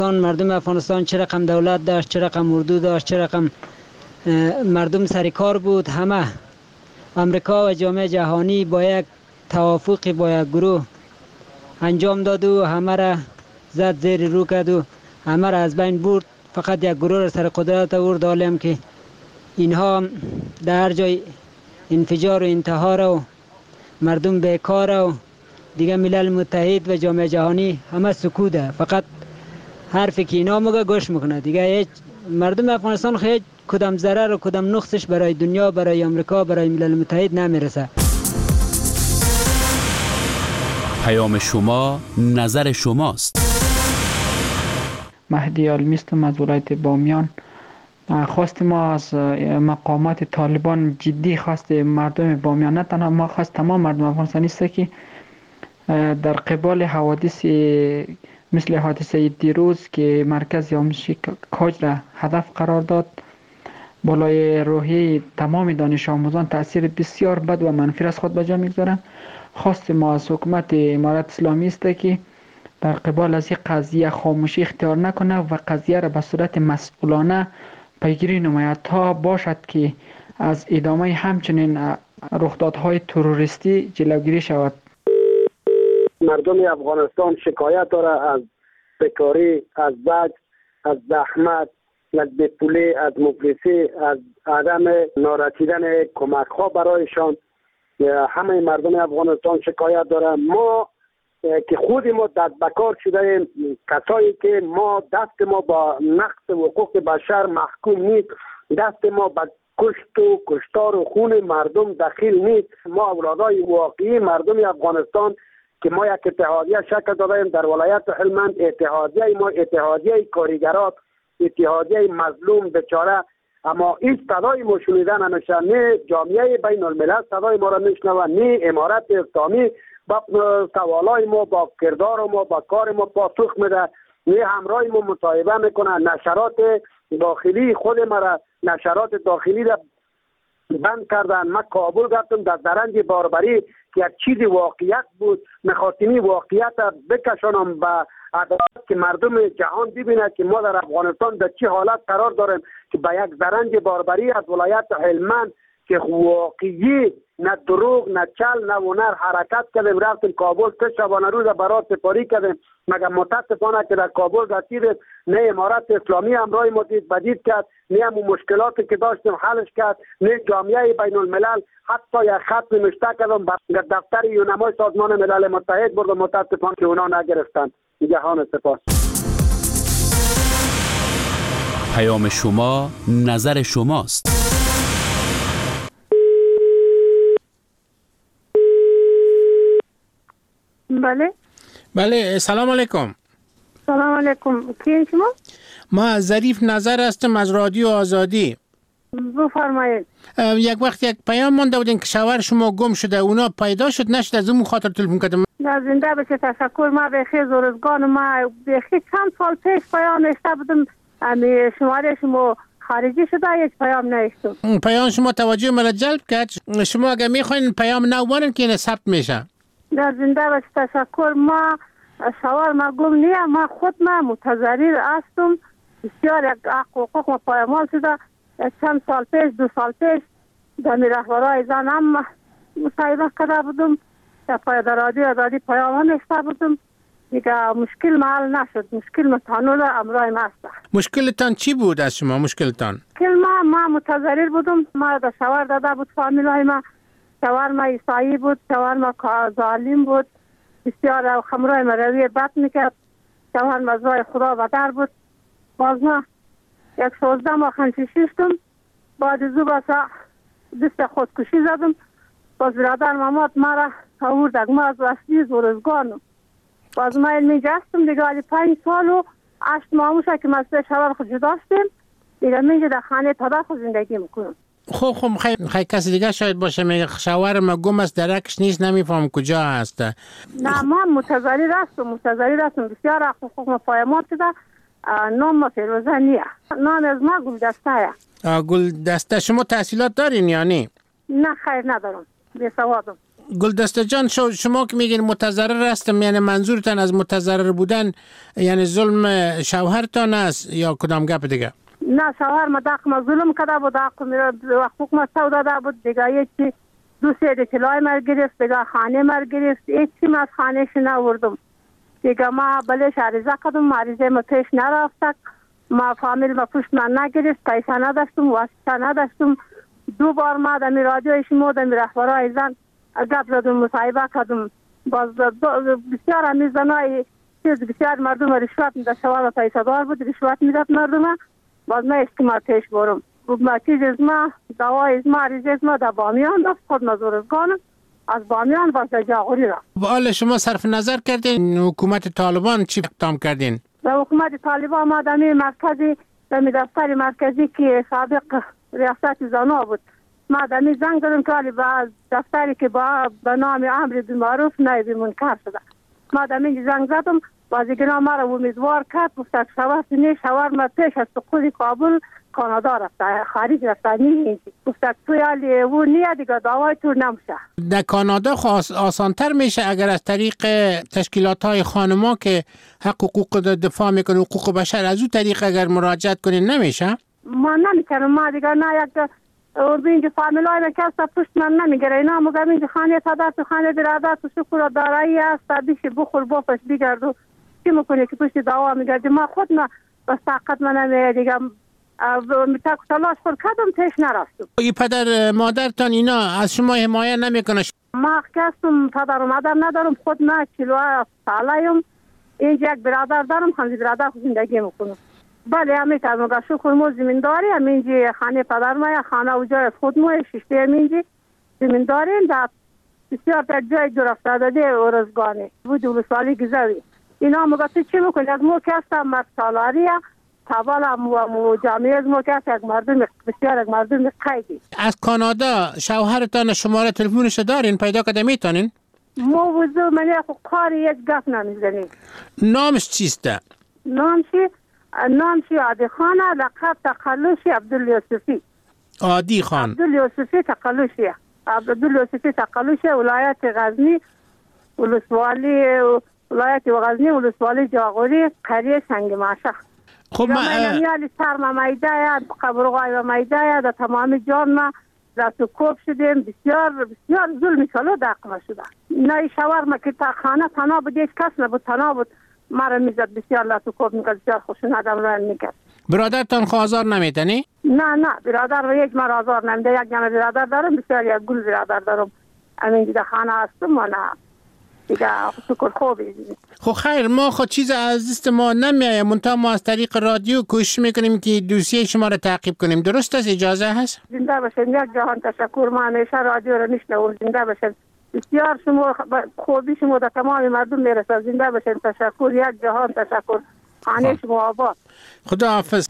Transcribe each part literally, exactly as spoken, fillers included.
مردم افغانستان چه رقم دولت داشت، چه رقم اردو داشت، چه رقم مردم سرکار بود، همه امریکا و جامعه جهانی با یک توافق با یک گروه انجام داد و همه را زد زیر رو کرد و همه را از بین برد. فقط یک گروه را سر قدرت آورد، حالیم که اینها در هر جای انفجار و انتحار و مردم بیکار و دیگه ملل متحد و جامعه جهانی همه سکوته، فقط حرفی که اینا میگه گوش میکنه. دیگه هیچ مردم افغانستان خیلی کدام ضرر و کدام نقصش برای دنیا، برای امریکا، برای ملل متحد نمیرسه. پیام شما، نظر شماست. مهدی علمی هستم از ولایت بامیان. خواست ما از مقامات طالبان جدی خواست مردم بامیان، نه تنها ما، خواست تمام مردم افغانستان است که در قبال حوادث مثل حادثه دیروز که مرکز آموزشی کاج را هدف قرار داد، بالای روحی تمام دانش آموزان تأثیر بسیار بد و منفی از خود به جا میگذارند. خواست ما از حکومت امارت اسلامی است که در قبال از این قضیه خاموشی اختیار نکنه و قضیه را به صورت مسئولانه پیگیری نماید تا باشد که از ادامه همچنین رخدادهای تروریستی جلوگیری شود. مردم افغانستان شکایت داره از بیکاری، از زجر، از زحمت، از بیپولی، از مفلسی، از عدم نارسیدن کمک ها برایشان. همه مردم افغانستان شکایت داره. ما که خود ما دست بکار شده، کسایی که ما دست ما با نقض حقوق بشر محکوم نیست، دست ما با کشت و کشتار و خون مردم دخیل نیست. ما اولادای واقعی مردم افغانستان که ما یک اتحادیه شکل دادیم در ولایت هلمند، اتحادیه ما اتحادیه کارگرات، اتحادیه مظلوم بیچاره، اما این صدای ما شنیدن نمیشه. نه جامعه بین الملل صدای ما را میشنوه، نه امارت اسلامی با سوالای ما، با کردار ما، با کار ما پاسخ میده، نه همراه ما مصاحبه میکنه. نشرات داخلی خود ما را، نشرات داخلی را بند کردن. من کابل رفتم در درنج باربری که یک چیز واقعیت بود، میخواستمی واقعیت بکشانم به عدالت که مردم جهان ببینه که ما در افغانستان در چه حالت قرار داریم، که به یک درنج باربری از ولایت هلمند که واقعی نه دروغ نه چل نه ونر حرکت کردیم، رفتیم کابل سه شبانه روز برات سپاری کردیم. مگر متاسفانه که در کابل رسیدیم نه امارت اسلامی همراه ما دید بدید کرد، نه هم مشکلاتی که داشتیم حلش کرد، نه جامعه بین الملل حتی یک خط نوشته کردم به دفتر یونمای سازمان ملل متحد بردم، متاسفانه که اونا نگرفتند. جهان سپاس. پیام شما، نظر شماست. بله بله، سلام علیکم. سلام علیکم. کیه شما؟ ما ظریف نظر هستم از رادیو آزادی. بفرمایید. یک وقت یک پیام مونده بودین که شوهر شما گم شده، اونا پیدا شد نشد، از اون خاطر تلفن کردم. زنده بشه، تشکر. ما بخیر زورزگان، ما بخیر چند سال پیش پیام نشته بودم، امی شماره شما خارجی شده، یک پیام نشد. پیام شما توجه مرا جلب کرد. شما اگر میخواین پیام نوارن که این ثبت میشه. در زنده بشه، تشکر. ما شوهر ما گم نیه، ما خود ما متضرر هستم، بسیار یک حقوق ما پایمال شده. چند سال پیش، دو سال پیش در رهبرای زن هم مصاحبه کرده بودم، در پای در رادیو آزادی پیام نشته بودم، دیگه مشکل محل نشد. مشکل متانول امرای ما است. مشکلتان چی بود از شما؟ مشکلتان؟ مشکل ما ما متضرر بودم، ما در شوهر داده بود فامیلای ما. شوهر ما عیسایی بود، شوهر ما ظالم بود، بسیار خمرای ما روی بد میکرد. شوهر ما زای خدا بدر بود. باز ما یک شوزده ما خنچی شیشتم، بعد زو بسا دست خودکشی زدم. باز برادر مامات مرا آوردک، ما از وستی زورزگانم. باز ما علمی جستم دیگه، ولی پنج سال و هشت ماموشه که ما سه شوهر خود جدا شدیم دیگه، میگه در خانه تدا خود زندگی میکنم. خب خب خیلی خی... کسی دیگه شاید باشه میگه شوهر ما گم است، درکش نیست، نمیفهم کجا هست. نه ما متضرر هستم، متضرر هستم، بسیار حقوق ما پایمال شده. نام ما فیروزه نیه، نام از ما گل دسته. گل دسته. شما تحصیلات دارین یا نه؟ نه خیر ندارم، بی سوادم. گلدسته جان، شما که میگین متضرر هستم، یعنی منظورتان از متضرر بودن یعنی ظلم شوهرتان است یا کدام گپ دیگه؟ نه، شوهر ما داخل ظلم کرده بود، حقوق ما سو داده بود دیگه. یکی دو سه اطلاع مر گرفت دیگه، خانه مر گرفت، هیچی ما از خانهش نوردم دیگه. ما بلش عریضه کردم، عریضه ما پیش نرفتک، ما فامیل ما پشت من نگرفت، پیسه نداشتم، واسطه نداشتم. دو بار ما دمی رادیو شما دمی رهبرای زن گپ زدم، مصاحبه کردم. باز بسیار همی زنای چیز بسیار مردم رشوت میداد، شوهر پیسه دار بود، رشوت میداد مردم. باز ما استعمال پیش برم ما چیز از ما دوای از ما عریضه از ما در بامیان دست خود مزورزگانم از بامیان باز در جاغوری را. حالا شما صرف نظر کردین حکومت طالبان چی اقدام کردین؟ در حکومت طالبان ما دمی مرکزی دمی دفتر مرکزی که سابق ریاست زنا بود، ما دمی زنگ دادم که با دفتری که با به نام امر بالمعروف نهی منکر شده، ما دمی زنگ زدم، بازیگران ما را امیدوار کرد، گفت شوهر نه شوهر ما پیش از سقوط کابل کانادا رفته، خارج رفته، نه گفت تو یالی و نه دیگه دعوای تو نمیشه. در کانادا خاص آسانتر میشه اگر از طریق تشکیلات های خانما که حق حقوق دفاع میکنه حقوق بشر از اون طریق اگر مراجعت کنین نمیشه؟ ما نمیکنم، ما دیگه نه یک اینجا فامیل های نکسته پشت من نمیگره، اینا مگم اینجا خانه تدار تو خانه برادر تو شکر دارایی هست بیش بخور بفش بگرد چی میکنه که پشت دعوا میگردی. ما خود نه بس طاقت من نمیه دیگه، میتاک تلاش خود کردم پیش نرفتم. ای پدر مادرتان اینا از شما حمایه نمیکنه؟ ما کسیم پدر و مادر ندارم، خود نه چلو ساله‌ام، اینجا یک برادر دارم، خانه برادر خود زندگی میکنم. بله همیشه مگه شکر مو زمینداری همینجی خانه پدر ما خانه و جای خود مو شیشته همینجی زمینداری در بسیار در جای دور افتاده ارزگانی بود ولسوالی گذاری. اینا مگه تو چی میکنی؟ از مو که هستم مرد سالاریه تابالا مو جامعه از مو که هست یک مردم بسیار یک مردم قیدی. از کانادا شوهرتان شماره تلفونش دارین پیدا کده میتونین؟ مو وزو منی خو کاری یک گفت نمیزنی. نامش چیسته؟ نامشی نامشی عادی خانه، لقب تقلوشی عبدالیوسفی. عادی خان عبدالیوسفی تقلوشی عبدالیوسفی تقلوشی ولایت غزنی ولسوالی ولایت غزنی ولسوالی جاغوری قریه سنگ ماشه. خب ما میالی سر ما میداید قبرغای و میداید در تمام جان ما در تو کوب شدیم، بسیار بسیار ظلمی کلو دقمه شده. نه شوهر ما که تا خانه تنها بود، یک کس نبود، تنها بود، مرا میزد بسیار لاتو کوب میکرد، بسیار خوشون آدم را میکرد. برادرتان خوازار نمیتنی؟ نه نه برادر و یک مرا آزار نمیده، یک جمع برادر دارم، بسیار یک گل برادر دارم، همین دیگه خانه هستم و نه دیگه شکر خوبی. خب خیر ما خود چیز از ما نمیایه، منتها ما از طریق رادیو کوشش میکنیم که دوسیه شما را تعقیب کنیم، درست است؟ اجازه هست؟ زنده باشین، یک جهان تشکر، ما همیشه رادیو را میشنوم. زنده باشین، بسیار شما خوبی شما در تمام مردم میرسه. زنده باشین، تشکر، یک جهان تشکر، خانه شما آباد. خدا حافظ.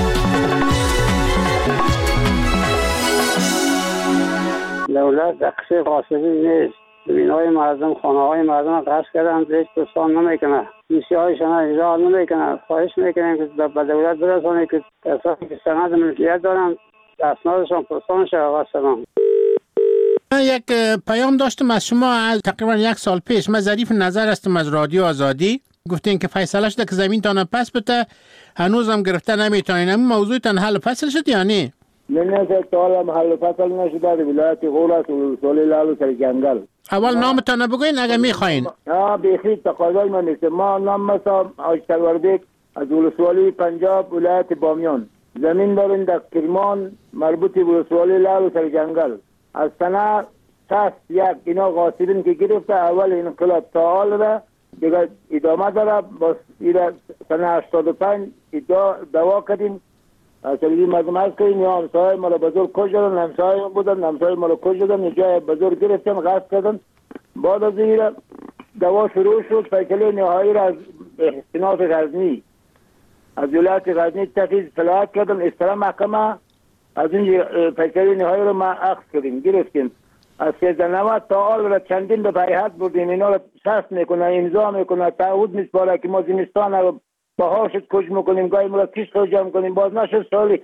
دولت دقش قاسمی نیست، بینای مردم خانه های مردم قصد کردن، هیچ دوستان نمیکنه، دوستی هایشان اجرا نمیکنه. خواهش میکنیم که به دولت برسانه که کسانی که سند ملکیت دارن اسنادشان پرسان شود. و سلام. من یک پیام داشتم از شما از تقریبا یک سال پیش. من ظریف نظر هستم از رادیو آزادی. گفتین که فیصله شده که زمین تان پس بده، هنوز هم گرفته نمیتونین. این موضوع تان حل فصل شد یا نه؟ نه نه تا حالا حل فصل نشده. در ولایت غور و سولی لالو سر جنگل. اول نامتان بگوین اگه میخواین. ها بیخی تقاضای من نیست. ما نام مثلا آشتروردک از ولسوالی پنجاب ولایت بامیان. زمین داریم در کرمان مربوط به ولسوالی لالو سر جنگل. از سنه شصت یک اینا غاصبین که گرفته، اول انقلاب تا حال را دیگه ادامه داره. باز ایره سنه هشتاد و پنج دوا کردیم، سلیدی مردم هست که این همسای مالا بزرگ کش دادن، همسای بودن، همسای مالا کش دادن، جای بزرگ گرفتن، غصب کردن. بعد از ایره دوا شروع شد. فیصله نهایی را از استیناف غزنی از ولایت غزنی تفیز صلاحیت کردن، استرا محکمه از این فیصله نهایی رو ما اخذ کردیم، گرفتیم. از سیزده نود تا حال را چندین به بیعت بردیم، اینا را شرط میکنه، امضا میکنه، تعهد میسپاره که ما زمستان رو بهاشت کش میکنیم، گاهی ما را کش خرجه میکنیم. باز نشد سالی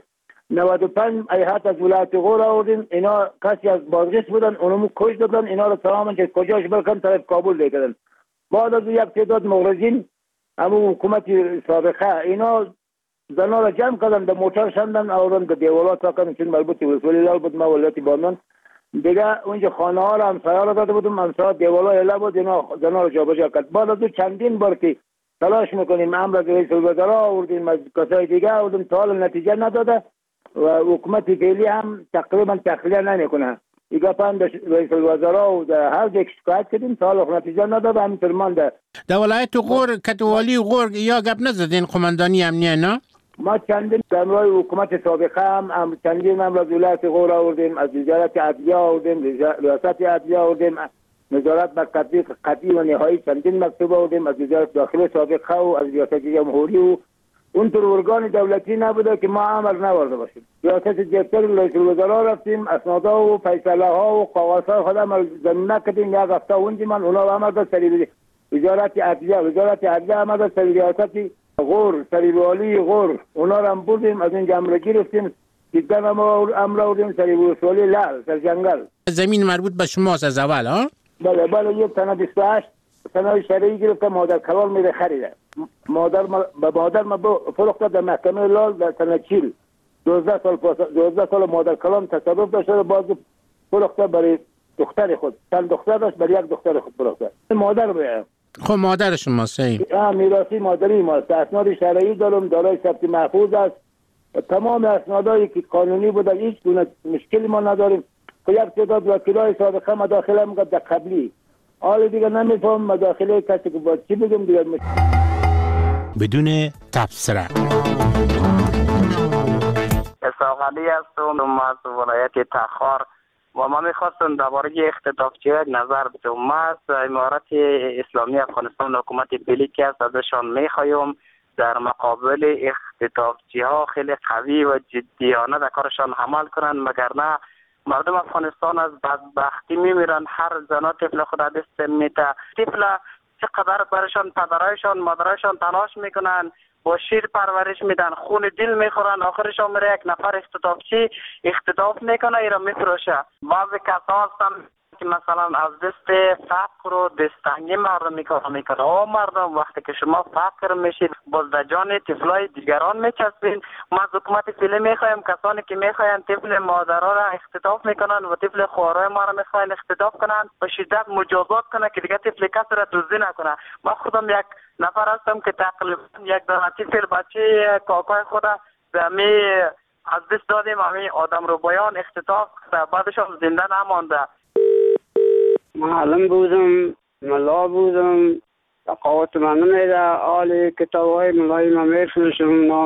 نود و پنج ایهات از ولایت غور آوردیم، اینا کسی از بازرس بودن، اونمو کش دادن، اینا رو تماما که کجاش برکن طرف کابل دیگرن. بعد از یک تعداد مغرضین همون حکومت سابقه اینا زنا را جمع کردن، در موتر شندن آوردن به دیوالات ساکن، چون مربوط به ولی لال بود ما ولایت بامیان دیگه اونجا خانه ها را همسایه را داده بودم، همسایه دیوالا اله بود، اینا زنا را جابجا کرد. بعد از چندین بار که تلاش میکنیم امر از رئیس الوزراء آوردیم، از کسای دیگه آوردیم، تا حال نتیجه نداده و حکومت فعلی هم تقریبا تخلیه نمیکنه. دیگه پند رئیس الوزراء و هر یک شکایت کردیم، تا حال نتیجه نداده، همینطور مانده. در ولایت غور کتوالی غور یا گپ نزدین قماندانی امنیه نه؟ ما چندین امرای حکومت سابقه هم چندین امر از ولایت غور آوردیم، از وزارت عدلیه آوردیم، ریاست عدلیه آوردیم، نظارت بر تطبیق قطعی و نهایی چندین مکتوب آوردیم، از وزارت داخله سابقه و از ریاست جمهوری و اونطور ارگان دولتی نبوده که ما امر نورده باشیم. ریاست دفتر رئیس الوزراء رفتیم، اسنادها و فیصله ها و قواعد خودم زمینه کردیم، یک هفته اونجا من اونا امر داد سری وزارت عدلیه وزارت عدلیه امر داد سری ریاست غور سری والی غور اونا را هم بردیم، از اینجا امر گرفتیم، دیدن امر آوردیم سری ولسوالی لال سر جنگل. زمین مربوط به شماست از اول ها؟ بله بله، یک سنه بیست و هشت سنه شرعی گرفته، مادر کلال میره خریده. مادر ما به مادر ما فروخته در محکمه لال در سنه چیل دوازده سال پاس دوازده سال مادر کلام تصرف داشته، باز فروخته برای دختر خود، چند دختر داشت، برای یک دختر خود فروخته. مادر به خب مادر شما صحیح. اه میراثی مادری ماست. اسناد شرعی دارم، دارای ثبت محفوظ است، تمام اسنادایی که قانونی بوده، هیچ گونه مشکلی ما نداریم. که یک تعداد وکیلای سابقه مداخله میکرد در قبلی، حالا دیگه نمیفهم مداخله کسی که باید چی بگم دیگه. بدون تبصره. اسحاق علی هستم از ولایت تخار و ما میخواستم درباره اختطافچی نظر بدم. ما از امارت اسلامی افغانستان حکومت فعلی که است ازشان میخوایم در مقابل اختطافچی ها خیلی قوی و جدیانه در کارشان عمل کنند، مگر نه مردم افغانستان از بدبختی میمیرن. هر زنا طفل خود دست میته، طفل چقدر برشان پدرایشان مادرایشان تلاش میکنن، با شیر پرورش میدن، خون دل میخورن، آخرشان میره یک نفر اختطافچی اختطاف میکنه، ایرا میفروشه. بعضی کسا هستن که مثلا از دست فقر و دستنگی مردم میکار میکنه. او مردم وقتی که شما فقر میشید باز در جان طفلای دیگران میچسبین. ما از حکومت فعلی میخوایم کسانی که میخواین طفل مادرها را اختطاف میکنن و طفل خوارای ما را میخواین اختطاف کنن به شدت مجازات کنه که دیگه طفل کسی را دزدی نکنه. ما خودم یک نفر هستم که تقریبا یک دانه طفل بچه کاکای خود می از دست دادیم، همین آدم رو بیان اختطاف کرده، بعدش هم زنده نمانده. معلم بودم، ملا بودم، تقاوت من نمیده، آلی کتاب های ملای ما میفروشم.